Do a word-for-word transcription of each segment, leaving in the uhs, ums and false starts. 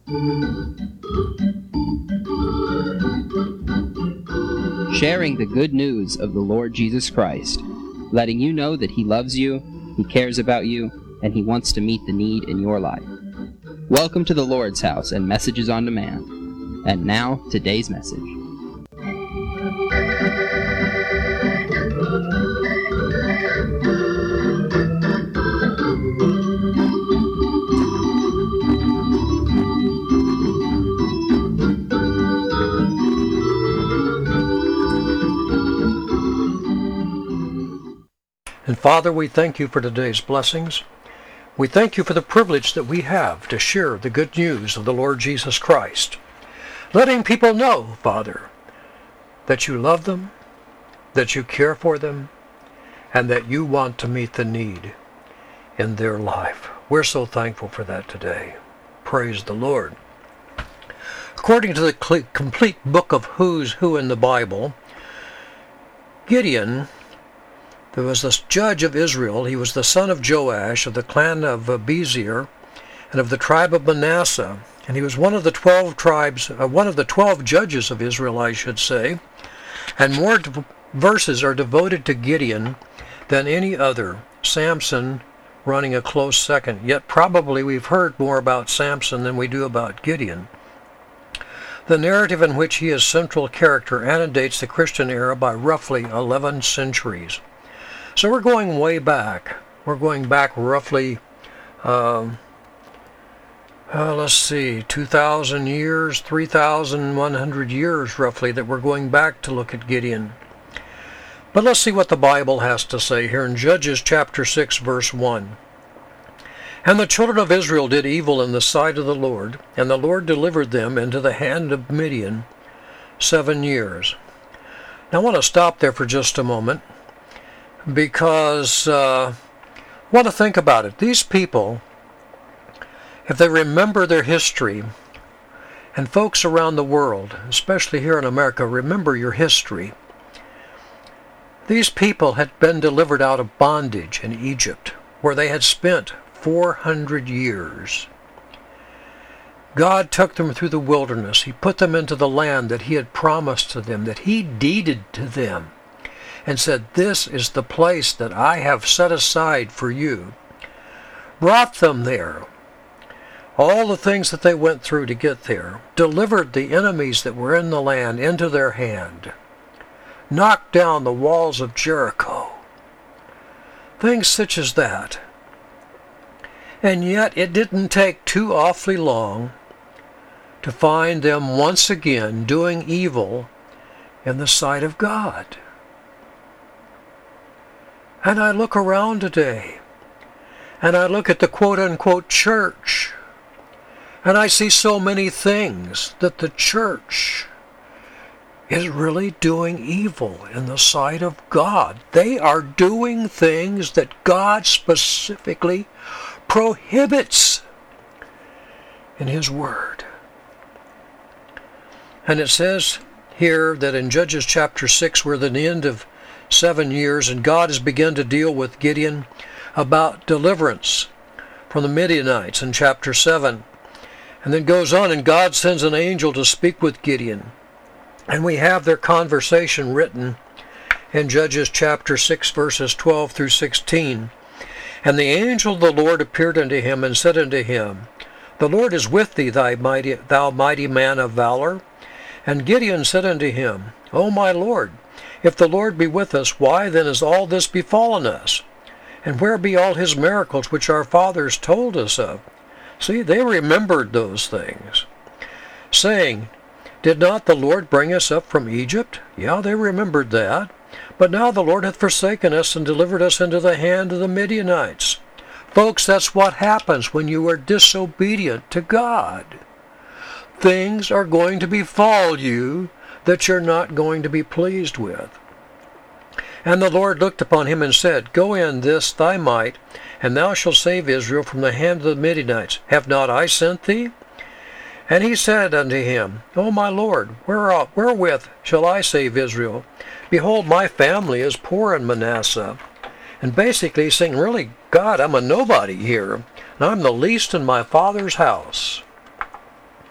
Sharing the good news of the Lord Jesus Christ, letting you know that He loves you, He cares about you, and He wants to meet the need in your life. Welcome to the Lord's House and Messages on Demand. And now, today's message. And Father, we thank you for today's blessings. We thank you for the privilege that we have to share the good news of the Lord Jesus Christ. Letting people know, Father, that you love them, that you care for them, and that you want to meet the need in their life. We're so thankful for that today. Praise the Lord. According to the complete book of Who's Who in the Bible, Gideon, there was this judge of Israel. He was the son of Joash of the clan of Bezer and of the tribe of Manasseh. And he was one of the twelve tribes, uh, one of the twelve judges of Israel, I should say. And more de- verses are devoted to Gideon than any other. Samson running a close second. Yet probably we've heard more about Samson than we do about Gideon. The narrative in which he is central character antedates the Christian era by roughly eleven centuries. So we're going way back. We're going back roughly, uh, uh, let's see, two thousand years, three thousand one hundred years roughly that we're going back to look at Gideon. But let's see what the Bible has to say here in Judges chapter six, verse one. And the children of Israel did evil in the sight of the Lord, and the Lord delivered them into the hand of Midian seven years. Now I want to stop there for just a moment, because uh, I want to think about it. These people, if they remember their history, and folks around the world, especially here in America, remember your history. These people had been delivered out of bondage in Egypt, where they had spent four hundred years. God took them through the wilderness. He put them into the land that He had promised to them, that He deeded to them, and said, this is the place that I have set aside for you. Brought them there. All the things that they went through to get there. Delivered the enemies that were in the land into their hand. Knocked down the walls of Jericho. Things such as that. And yet it didn't take too awfully long to find them once again doing evil in the sight of God. And I look around today, and I look at the quote-unquote church, and I see so many things that the church is really doing evil in the sight of God. They are doing things that God specifically prohibits in His Word. And it says here that in Judges chapter six, we're at the end of seven years, and God has begun to deal with Gideon about deliverance from the Midianites in chapter seven. And then goes on, and God sends an angel to speak with Gideon. And we have their conversation written in Judges chapter six, verses twelve through sixteen. And the angel of the Lord appeared unto him and said unto him, The Lord is with thee, thy mighty, thou mighty man of valor. And Gideon said unto him, O my Lord, if the Lord be with us, why then is all this befallen us? And where be all His miracles which our fathers told us of? See, they remembered those things, saying, Did not the Lord bring us up from Egypt? Yeah, they remembered that. But now the Lord hath forsaken us and delivered us into the hand of the Midianites. Folks, that's what happens when you are disobedient to God. Things are going to befall you that you're not going to be pleased with. And the Lord looked upon him and said, Go in this thy might, and thou shalt save Israel from the hand of the Midianites. Have not I sent thee? And he said unto him, O my Lord, wherewith shall I save Israel? Behold, my family is poor in Manasseh. And basically he's saying, really, God, I'm a nobody here, and I'm the least in my father's house.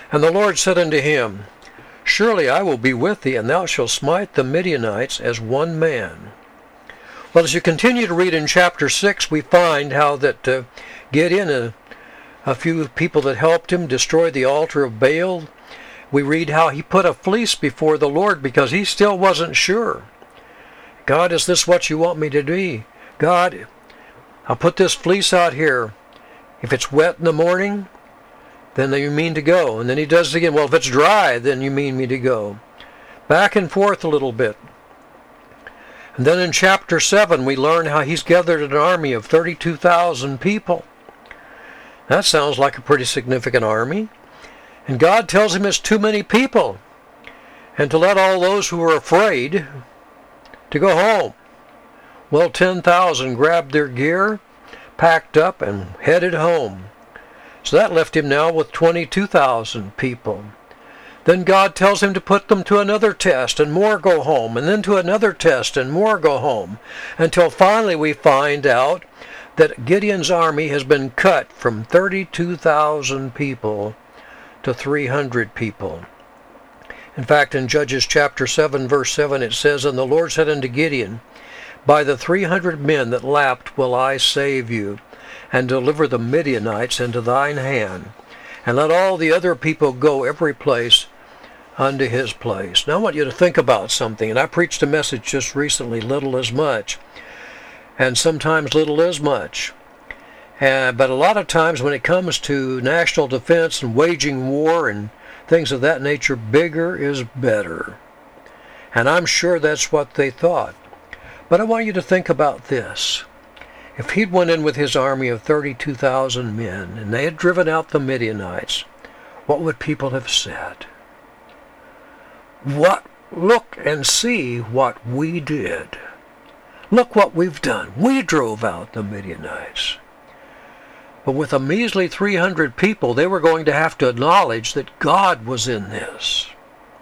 And the Lord said unto him, Surely I will be with thee, and thou shalt smite the Midianites as one man. Well, as you continue to read in chapter six, we find how that uh, Gideon, a, a few people that helped him destroy the altar of Baal, we read how he put a fleece before the Lord because he still wasn't sure. God, is this what you want me to do? God, I'll put this fleece out here. If it's wet in the morning, then you mean to go. And then he does it again. Well, if it's dry, then you mean me to go. Back and forth a little bit. And then in chapter seven, we learn how he's gathered an army of thirty-two thousand people. That sounds like a pretty significant army. And God tells him it's too many people, and to let all those who are afraid to go home. Well, ten thousand grabbed their gear, packed up, and headed home. So that left him now with twenty-two thousand people. Then God tells him to put them to another test, and more go home, and then to another test, and more go home, until finally we find out that Gideon's army has been cut from thirty-two thousand people to three hundred people. In fact, in Judges chapter seven, verse seven, it says, And the Lord said unto Gideon, By the three hundred men that lapped will I save you, and deliver the Midianites into thine hand, and let all the other people go every place unto his place. Now I want you to think about something, and I preached a message just recently, little is much, and sometimes little is much. Uh, but a lot of times when it comes to national defense and waging war and things of that nature, bigger is better. And I'm sure that's what they thought. But I want you to think about this. If he'd went in with his army of thirty-two thousand men and they had driven out the Midianites, what would people have said? What? Look and see what we did. Look what we've done. We drove out the Midianites. But with a measly three hundred people, they were going to have to acknowledge that God was in this.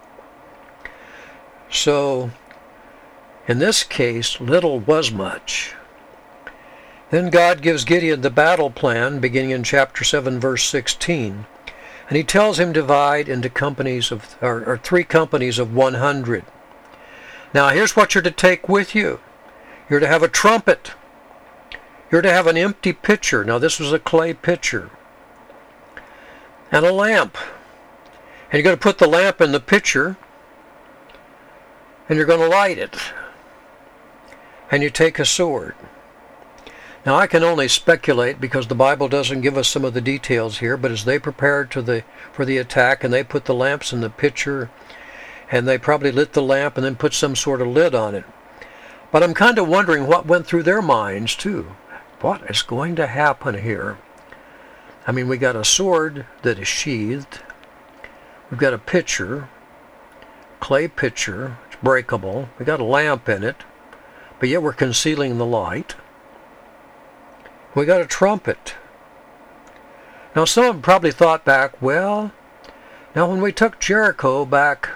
So, in this case, little was much. Then God gives Gideon the battle plan, beginning in chapter seven, verse sixteen. And he tells him to divide into companies of, or, or three companies of one hundred. Now, here's what you're to take with you. You're to have a trumpet. You're to have an empty pitcher. Now, this was a clay pitcher. And a lamp. And you're going to put the lamp in the pitcher, and you're going to light it. And you take a sword. Now, I can only speculate because the Bible doesn't give us some of the details here, but as they prepared to the, for the attack, and they put the lamps in the pitcher, and they probably lit the lamp and then put some sort of lid on it. But I'm kind of wondering what went through their minds, too. What is going to happen here? I mean, we got a sword that is sheathed. We've got a pitcher, clay pitcher, it's breakable. We got a lamp in it, but yet we're concealing the light. We got a trumpet. Now, some have probably thought back, well, now when we took Jericho back,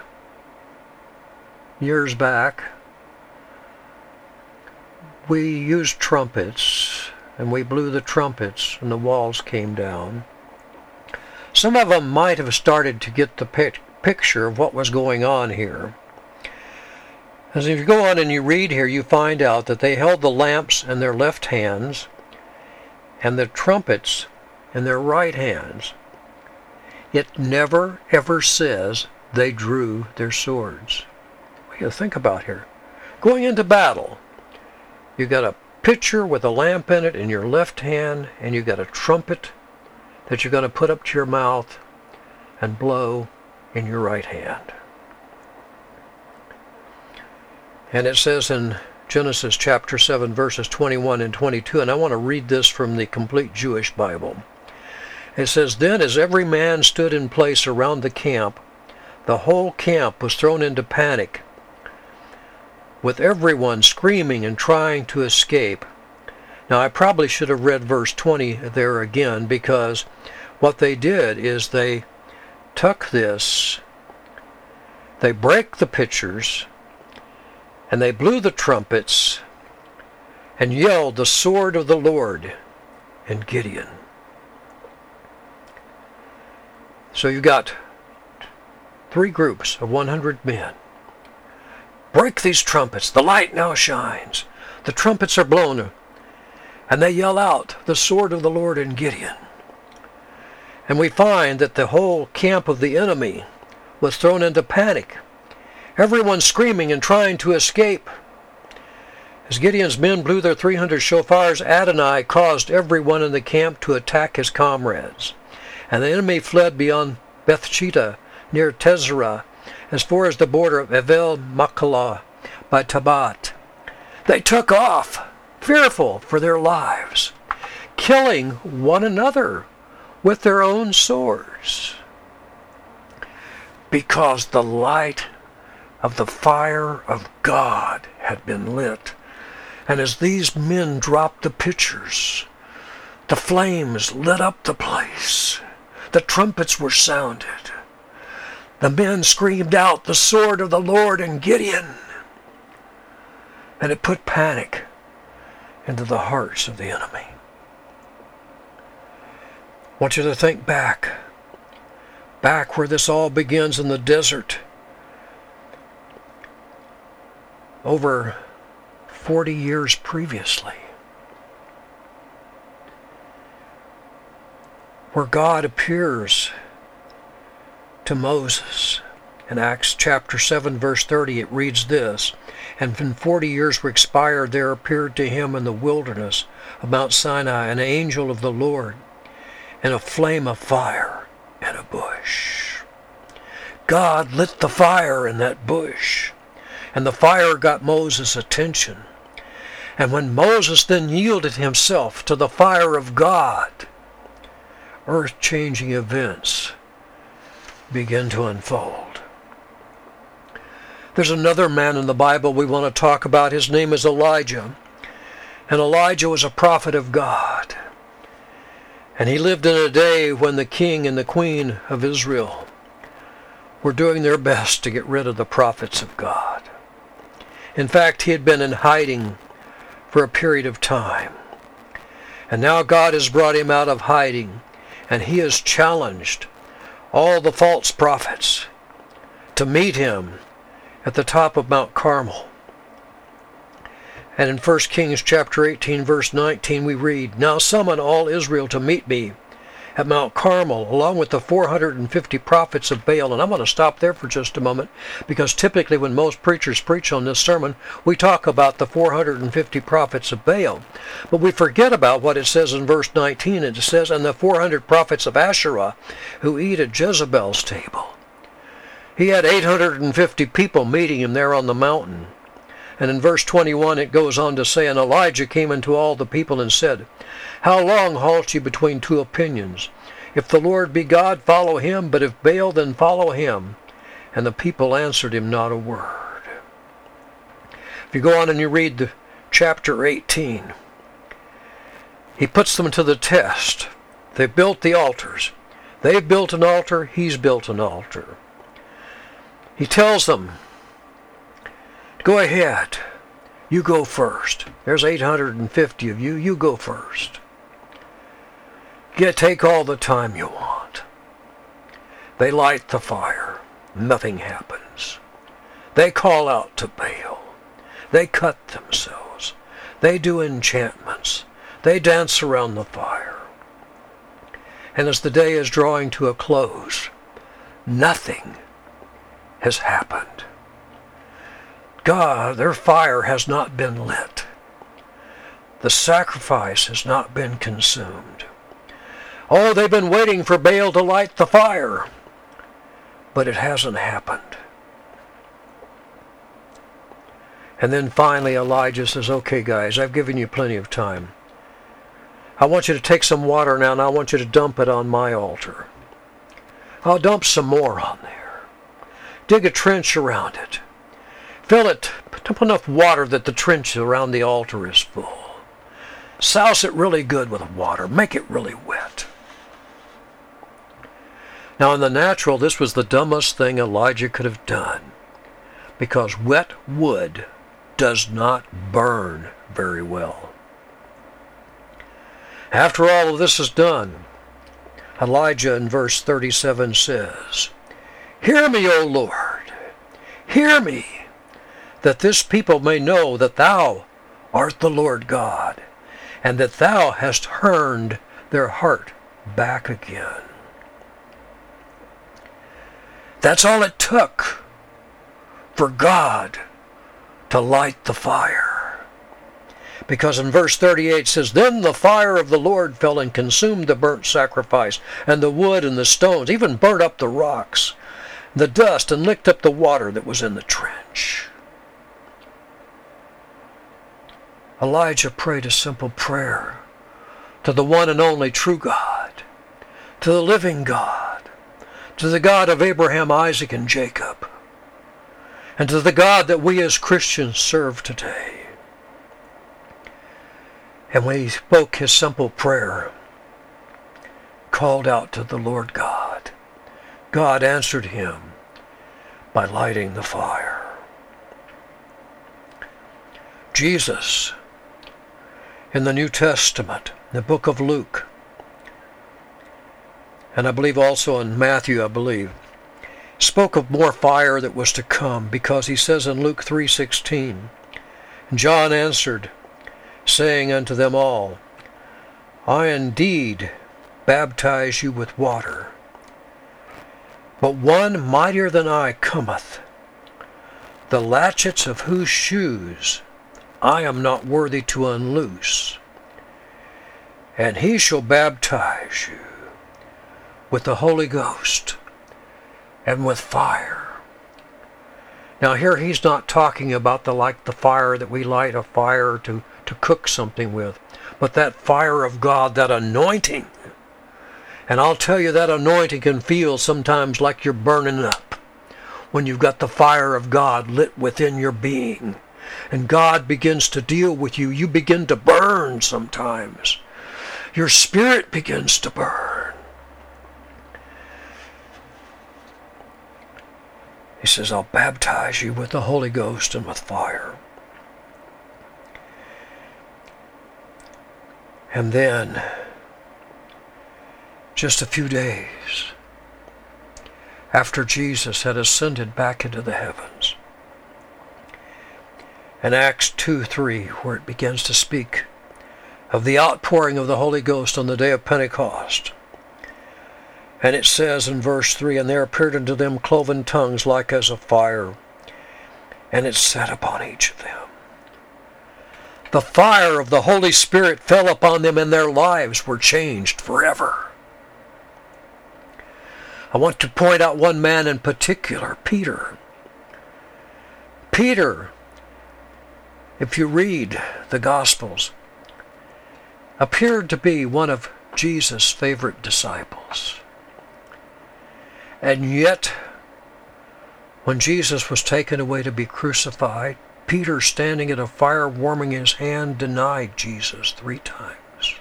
years back, we used trumpets, and we blew the trumpets, and the walls came down. Some of them might have started to get the pic- picture of what was going on here. As if you go on and you read here, you find out that they held the lamps in their left hands, and the trumpets in their right hands. It never, ever says they drew their swords. What do you think about here? Going into battle, you got a pitcher with a lamp in it in your left hand, and you got a trumpet that you're going to put up to your mouth and blow in your right hand. And it says in Genesis chapter seven, verses twenty-one and twenty-two, and I want to read this from the Complete Jewish Bible. It says, Then as every man stood in place around the camp, the whole camp was thrown into panic, with everyone screaming and trying to escape. Now, I probably should have read verse twenty there again, because what they did is they took this, they break the pitchers, and they blew the trumpets and yelled, The sword of the Lord in Gideon. So you got three groups of one hundred men. Break these trumpets. The light now shines. The trumpets are blown. And they yell out, the sword of the Lord in Gideon. And we find that the whole camp of the enemy was thrown into panic. Everyone screaming and trying to escape. As Gideon's men blew their three hundred shofars, Adonai caused everyone in the camp to attack his comrades. And the enemy fled beyond Bethshita, near Tezerah, as far as the border of Evel Machlah by Tabat. They took off, fearful for their lives, killing one another with their own swords, because the light of the fire of God had been lit. And as these men dropped the pitchers, the flames lit up the place. The trumpets were sounded. The men screamed out, the sword of the Lord in Gideon. And it put panic into the hearts of the enemy. I want you to think back. Back where this all begins in the desert. Over forty years previously. Where God appears to Moses. In Acts chapter seven verse thirty it reads this, and when forty years were expired, there appeared to him in the wilderness of Mount Sinai an angel of the Lord, in a flame of fire and a bush. God lit the fire in that bush, and the fire got Moses' attention. And when Moses then yielded himself to the fire of God, earth-changing events begin to unfold. There's another man in the Bible we want to talk about. His name is Elijah. And Elijah was a prophet of God. And he lived in a day when the king and the queen of Israel were doing their best to get rid of the prophets of God. In fact, he had been in hiding for a period of time. And now God has brought him out of hiding, and he has challenged all the false prophets to meet him at the top of Mount Carmel. And in First Kings chapter eighteen verse nineteen we read, now summon all Israel to meet me at Mount Carmel, along with the four hundred fifty prophets of Baal. And I'm going to stop there for just a moment, because typically when most preachers preach on this sermon, we talk about the four hundred fifty prophets of Baal. But we forget about what it says in verse nineteen. It says, and the four hundred prophets of Asherah who eat at Jezebel's table. He had eight hundred fifty people meeting him there on the mountain. And in verse twenty-one it goes on to say, and Elijah came unto all the people and said, how long halt ye between two opinions? If the Lord be God, follow him, but if Baal, then follow him. And the people answered him not a word. If you go on and you read the chapter eighteen, he puts them to the test. They built the altars. They've built an altar, he's built an altar. He tells them, go ahead, you go first. There's eight hundred fifty of you, you go first. Get, take all the time you want. They light the fire. Nothing happens. They call out to Baal. They cut themselves. They do enchantments. They dance around the fire. And as the day is drawing to a close, nothing has happened. God, their fire has not been lit. The sacrifice has not been consumed. Oh, they've been waiting for Baal to light the fire, but it hasn't happened. And then finally Elijah says, okay guys, I've given you plenty of time. I want you to take some water now, and I want you to dump it on my altar. I'll dump some more on there. Dig a trench around it. Fill it, dump enough water that the trench around the altar is full. Souse it really good with water. Make it really wet. Now in the natural, this was the dumbest thing Elijah could have done, because wet wood does not burn very well. After all of this is done, Elijah in verse thirty-seven says, Hear me, O Lord, hear me, that this people may know that thou art the Lord God, and that thou hast turned their heart back again. That's all it took for God to light the fire. Because in verse thirty-eight it says, Then the fire of the Lord fell and consumed the burnt sacrifice, and the wood and the stones, even burnt up the rocks, the dust, and licked up the water that was in the trench. Elijah prayed a simple prayer to the one and only true God, to the living God, to the God of Abraham, Isaac, and Jacob, and to the God that we as Christians serve today. And when he spoke his simple prayer, called out to the Lord God, God answered him by lighting the fire. Jesus, in the New Testament, the book of Luke, and I believe also in Matthew, I believe, spoke of more fire that was to come, because he says in Luke three sixteen, John answered, saying unto them all, I indeed baptize you with water, but one mightier than I cometh, the latchets of whose shoes I am not worthy to unloose, and he shall baptize you with the Holy Ghost and with fire. Now here he's not talking about the like the fire that we light a fire to, to cook something with, but that fire of God, that anointing. And I'll tell you, that anointing can feel sometimes like you're burning up when you've got the fire of God lit within your being. And God begins to deal with you. You begin to burn sometimes. Your spirit begins to burn. He says, I'll baptize you with the Holy Ghost and with fire. And then, just a few days after Jesus had ascended back into the heavens, in Acts two three, where it begins to speak of the outpouring of the Holy Ghost on the day of Pentecost. And it says in verse three, And there appeared unto them cloven tongues like as of fire, and it sat upon each of them. The fire of the Holy Spirit fell upon them, and their lives were changed forever. I want to point out one man in particular, Peter. Peter, if you read the Gospels, appeared to be one of Jesus' favorite disciples. And yet, when Jesus was taken away to be crucified, Peter, standing at a fire warming his hand, denied Jesus three times.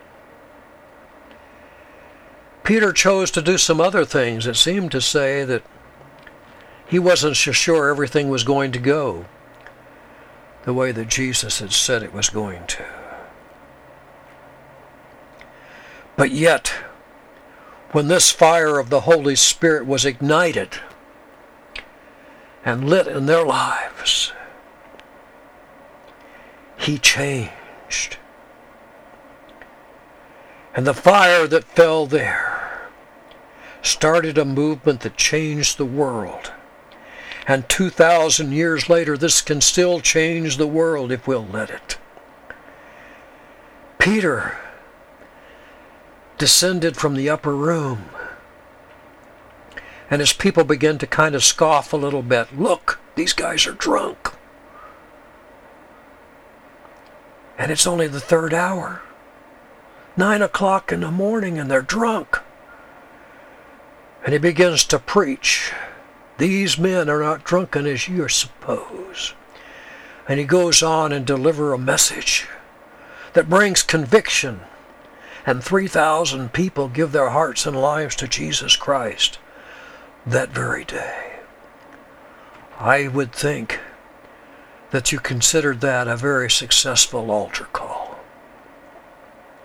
Peter chose to do some other things that seemed to say that he wasn't so sure everything was going to go the way that Jesus had said it was going to. But yet, when this fire of the Holy Spirit was ignited and lit in their lives, he changed. And the fire that fell there started a movement that changed the world. And two thousand years later, this can still change the world if we'll let it. Peter descended from the upper room, and his people began to kind of scoff a little bit. Look, these guys are drunk. And it's only the third hour. Nine o'clock in the morning, and they're drunk. And he begins to preach. These men are not drunken as you suppose. And he goes on and delivers a message that brings conviction. And three thousand people give their hearts and lives to Jesus Christ that very day. I would think that you considered that a very successful altar call.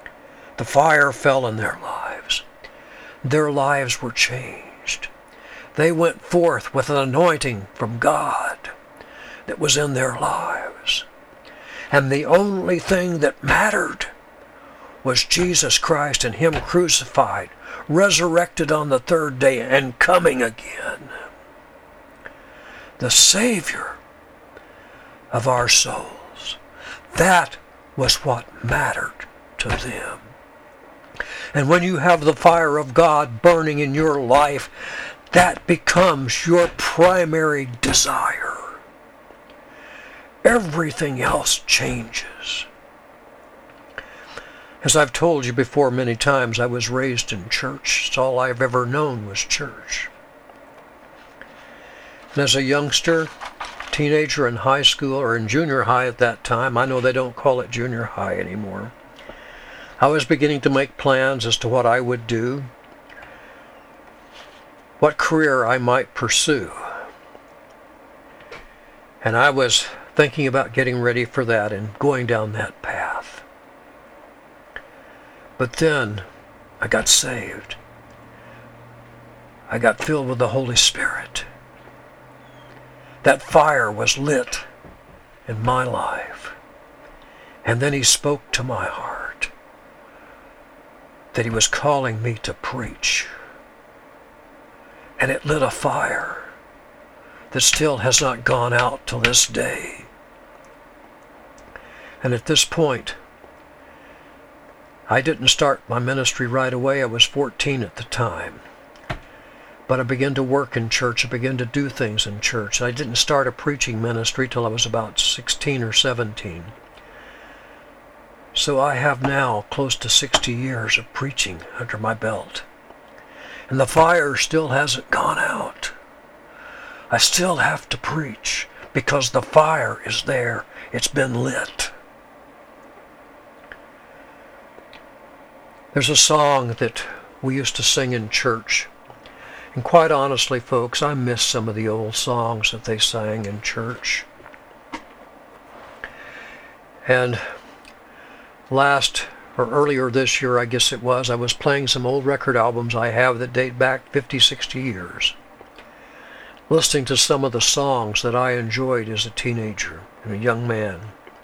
The fire fell in their lives. Their lives were changed. They went forth with an anointing from God that was in their lives. And the only thing that mattered was Jesus Christ and Him crucified, resurrected on the third day, and coming again. The Savior of our souls. That was what mattered to them. And when you have the fire of God burning in your life, that becomes your primary desire. Everything else changes. As I've told you before many times, I was raised in church. It's all I've ever known was church. And as a youngster, teenager in high school, or in junior high at that time, I know they don't call it junior high anymore, I was beginning to make plans as to what I would do, what career I might pursue. And I was thinking about getting ready for that and going down that path. But then I got saved. I got filled with the Holy Spirit. That fire was lit in my life. And then He spoke to my heart that He was calling me to preach. And it lit a fire that still has not gone out till this day. And at this point, I didn't start my ministry right away. I was fourteen at the time. But I began to work in church. I began to do things in church. I didn't start a preaching ministry till I was about sixteen or seventeen. So I have now close to sixty years of preaching under my belt. And the fire still hasn't gone out. I still have to preach because the fire is there. It's been lit. There's a song that we used to sing in church. And quite honestly, folks, I miss some of the old songs that they sang in church. And last, or earlier this year, I guess it was, I was playing some old record albums I have that date back fifty, sixty years. Listening to some of the songs that I enjoyed as a teenager and a young man.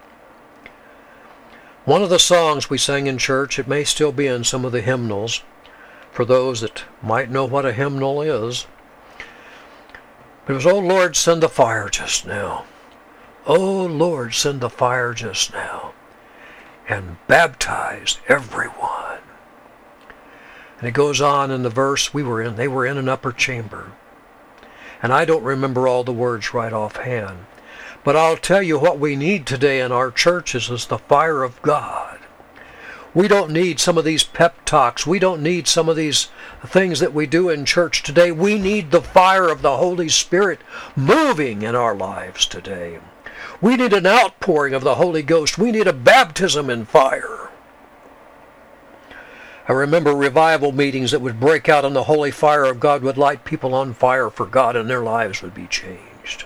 One of the songs we sang in church, it may still be in some of the hymnals, for those that might know what a hymnal is. But it was, "Oh Lord, send the fire just now. Oh Lord, send the fire just now. And baptize everyone." And it goes on in the verse, we were in, they were in an upper chamber. And I don't remember all the words right offhand. But I'll tell you what we need today in our churches is the fire of God. We don't need some of these pep talks. We don't need some of these things that we do in church today. We need the fire of the Holy Spirit moving in our lives today. We need an outpouring of the Holy Ghost. We need a baptism in fire. I remember revival meetings that would break out and the holy fire of God would light people on fire for God and their lives would be changed.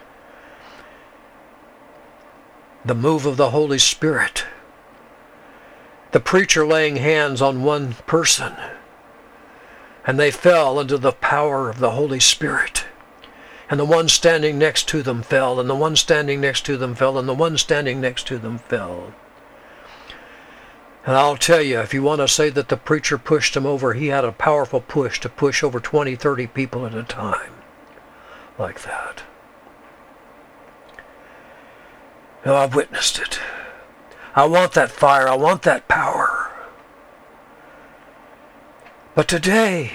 The move of the Holy Spirit. The preacher laying hands on one person and they fell into the power of the Holy Spirit. And the one standing next to them fell, and the one standing next to them fell, and the one standing next to them fell. And I'll tell you, if you want to say that the preacher pushed him over, he had a powerful push to push over twenty, thirty people at a time. Like that. Now, I've witnessed it. I want that fire. I want that power. But today,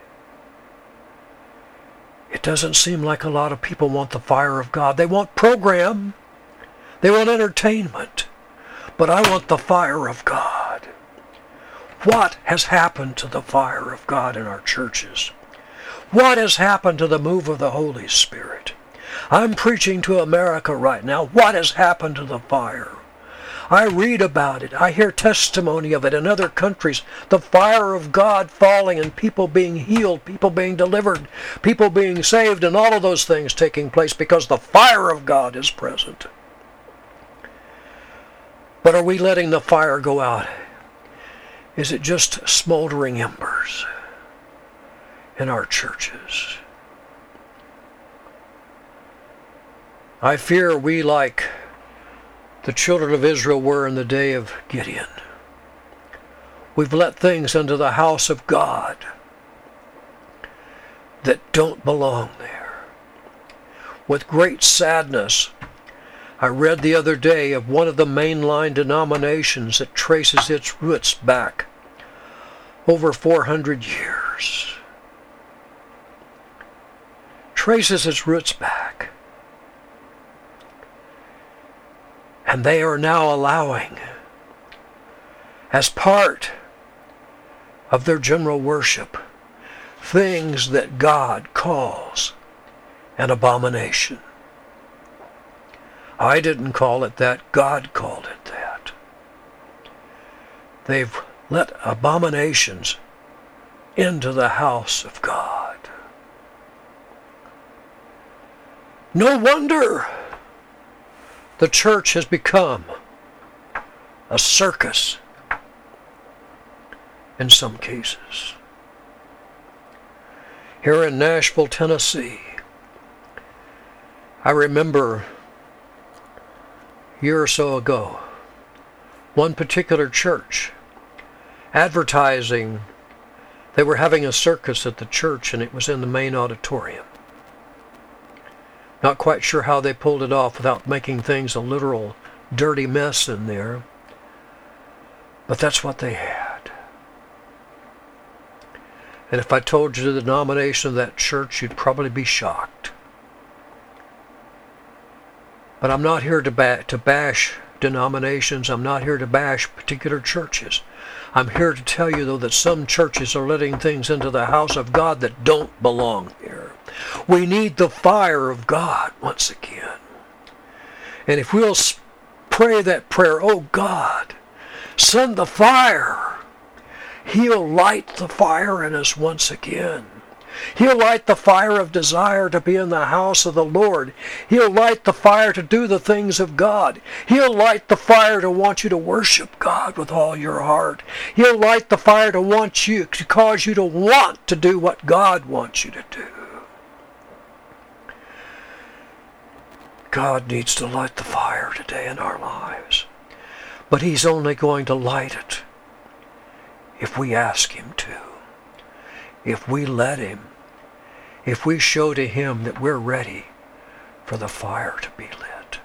it doesn't seem like a lot of people want the fire of God. They want program. They want entertainment. But I want the fire of God. What has happened to the fire of God in our churches? What has happened to the move of the Holy Spirit? I'm preaching to America right now. What has happened to the fire? I read about it. I hear testimony of it in other countries. The fire of God falling and people being healed, people being delivered, people being saved, and all of those things taking place because the fire of God is present. But are we letting the fire go out? Is it just smoldering embers in our churches? I fear we, like the children of Israel were in the day of Gideon, we've let things into the house of God that don't belong there. With great sadness, I read the other day of one of the mainline denominations that traces its roots back over four hundred years. Traces its roots back. And they are now allowing, as part of their general worship, things that God calls an abomination. I didn't call it that. God called it that. They've let abominations into the house of God. No wonder the church has become a circus in some cases. Here in Nashville, Tennessee, I remember a year or so ago, one particular church advertising they were having a circus at the church, and it was in the main auditorium. Not quite sure how they pulled it off without making things a literal dirty mess in there, but that's what they had. And if I told you the denomination of that church, you'd probably be shocked. But I'm not here to, ba- to bash denominations. I'm not here to bash particular churches. I'm here to tell you, though, that some churches are letting things into the house of God that don't belong here. We need the fire of God once again. And if we'll pray that prayer, oh God, send the fire, He'll light the fire in us once again. He'll light the fire of desire to be in the house of the Lord. He'll light the fire to do the things of God. He'll light the fire to want you to worship God with all your heart. He'll light the fire to want you, to cause you to want to do what God wants you to do. God needs to light the fire today in our lives. But He's only going to light it if we ask Him to. If we let Him, if we show to Him that we're ready for the fire to be lit.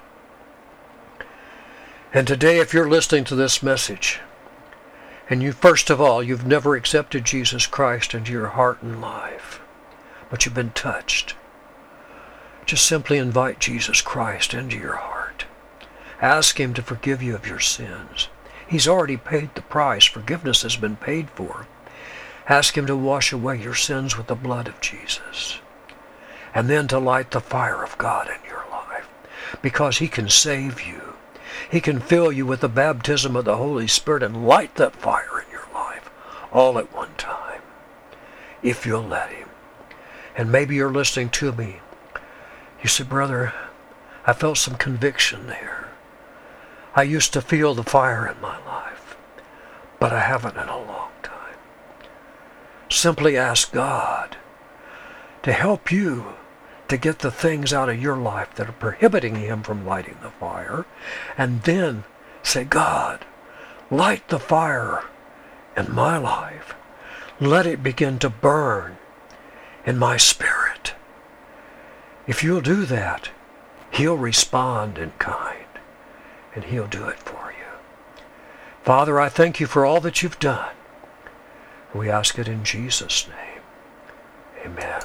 And today, if you're listening to this message, and you, first of all, you've never accepted Jesus Christ into your heart and life, but you've been touched, just simply invite Jesus Christ into your heart. Ask Him to forgive you of your sins. He's already paid the price. Forgiveness has been paid for. Ask Him to wash away your sins with the blood of Jesus. And then to light the fire of God in your life. Because He can save you. He can fill you with the baptism of the Holy Spirit and light that fire in your life all at one time, if you'll let Him. And maybe you're listening to me. You say, brother, I felt some conviction there. I used to feel the fire in my life, but I haven't in a long time. Simply ask God to help you to get the things out of your life that are prohibiting Him from lighting the fire, and then say, God, light the fire in my life. Let it begin to burn in my spirit. If you'll do that, He'll respond in kind, and He'll do it for you. Father, I thank You for all that You've done. We ask it in Jesus' name. Amen.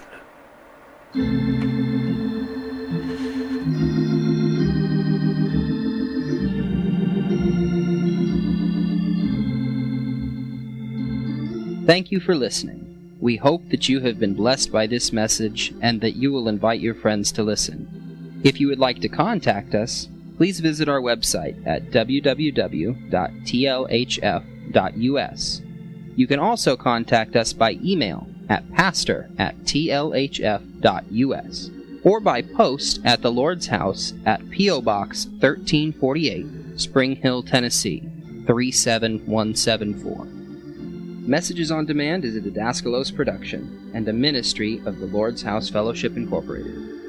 Thank you for listening. We hope that you have been blessed by this message and that you will invite your friends to listen. If you would like to contact us, please visit our website at w w w dot t l h f dot u s. You can also contact us by email at pastor at t l h f dot u s or by post at the Lord's House at P O Box thirteen forty-eight, Spring Hill, Tennessee, three seven one seven four. Messages on Demand is a Didaskalos production and a ministry of the Lord's House Fellowship Incorporated.